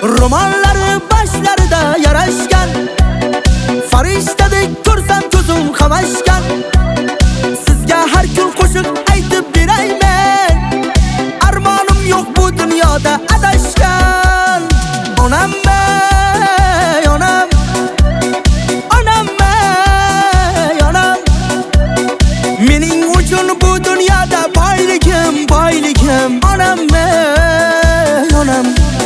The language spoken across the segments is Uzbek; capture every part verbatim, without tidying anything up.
Romanlari boshlarida yarashgan, farishtadek ko'rsam ko'zim qamashgan. Sizga har kun qo'shiq aytib berayman, armonim yo'q bu dunyoda adashgan. Onam ey onam, onam ey onam, mening uchun bu dunyoda boyligim, boyligim. Onam ey onam.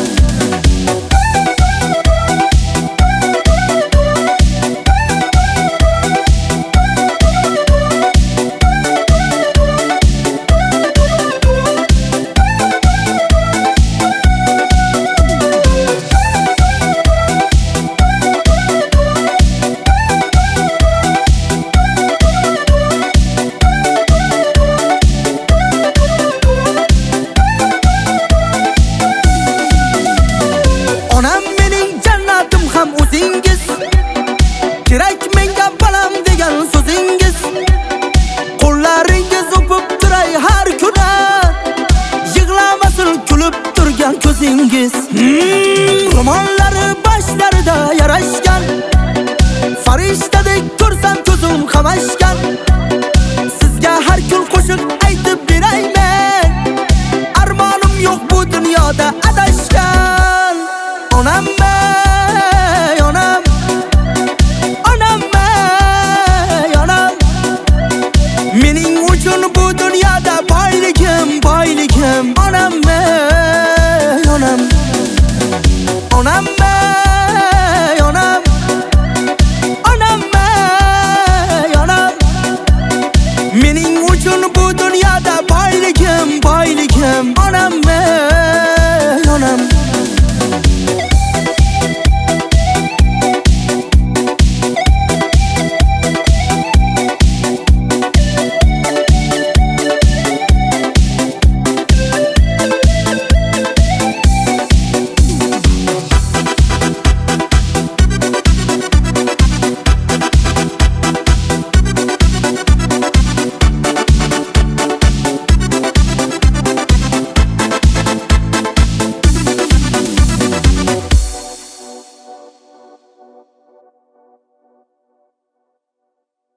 O'zingiz kerak menga balam degan so'zingiz, qo'llaringiz o'pib turay har kuni, yig'lamasin kulib turgan ko'zingiz. hmm, Romanlari boshlarida yarashgan, farishtadek ko'rsam ko'zim qamashgan. Sizga har kun qo'shiq aytib berayman, armonim yo'q bu dunyoda